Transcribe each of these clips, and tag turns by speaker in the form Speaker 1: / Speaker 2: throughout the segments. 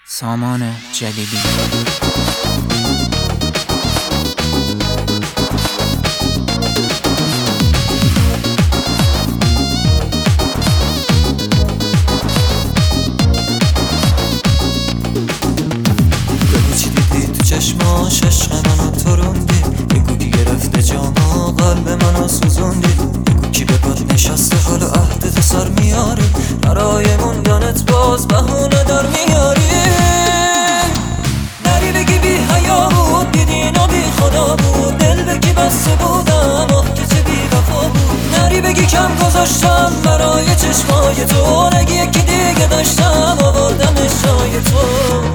Speaker 1: سامان جلیلی.
Speaker 2: بگو چی دیدی تو چشماش، عشق منو تروندی. بگو کی گرفته جاما قلب منو سوزوندی. بگو کی به پات نشسته حالا عهدتو سر میاری. برای موندنت باز بهونه در میاری. نری بگی بی حیا بود، بی دین و بی خدا بود. دل بگی بسته بودم، آه که چه بی وفا بود. نری بگی کم گذاشتم برای چشمای تو. نگی یکی دیگه داشتم آوردمش جای تو.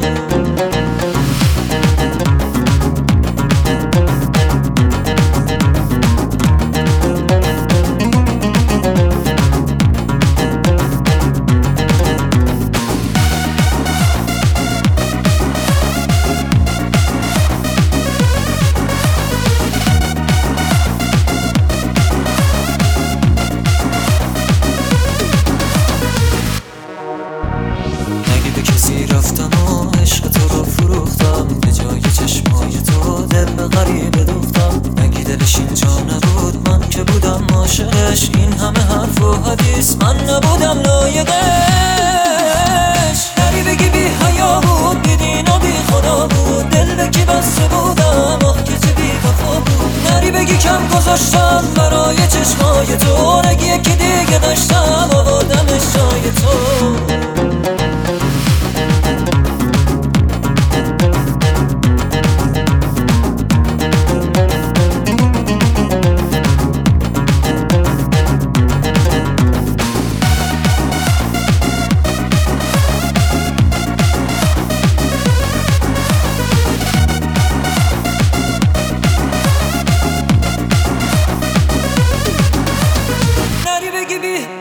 Speaker 2: کسی رفتم و عشق تو رو فروختم. به جای چشمای تو دل به غریبه دوختم. نگی دلش اینجا نبود، من که بودم عاشقش. این همه حرف و حدیث من نبودم لایقش. نری بگی بی حیا بود، بی دین و بی خدا بود. دل به کی بسته بودم، آه که چه بی وفا بود. نری بگی کم گذاشتم برای چشمای تو. نگی یکی دیگه داشتم آوردمش جای تو. نری بگی بی